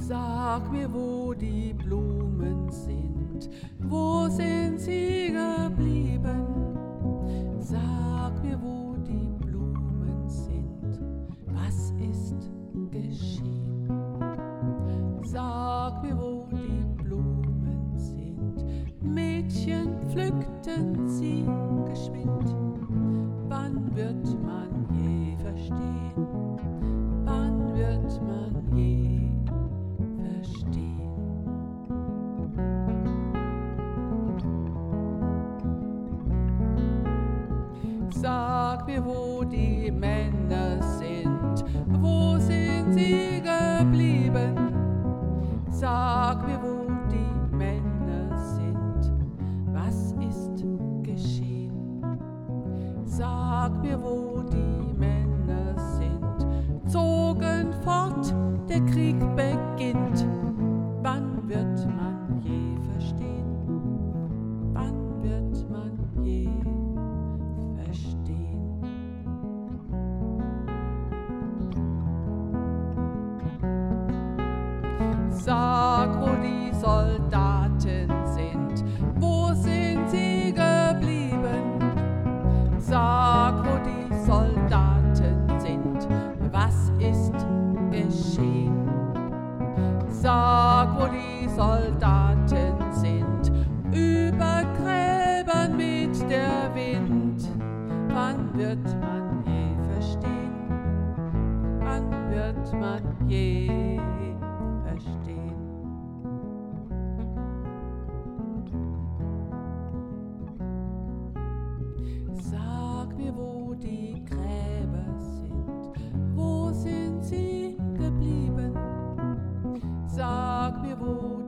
Sag mir, wo die Blumen sind, wo sind sie geblieben? Sag mir, wo die Blumen sind, was ist geschehen? Sag mir, wo die Blumen sind, Mädchen pflückten sie geschwind. Wann wird man je verstehen? Wann wird man je verstehen? Sag mir, wo die Männer sind, wo sind sie geblieben? Sag mir, wo die Männer sind, was ist geschehen? Sag mir, wo die Männer sind, zogen fort, der Krieg beginnt. Wann wird man je verstehen? Wann wird man je verstehen? Sag, wo die Soldaten sind, wo sind sie geblieben? Sag, wo die Soldaten sind, was ist geschehen? Sag, wo die Soldaten sind, über Gräbern mit der Wind. Wann wird man je verstehen? Wann wird man je verstehen? Sag mir, wo die Gräber sind, wo sind sie geblieben? Sag mir, wo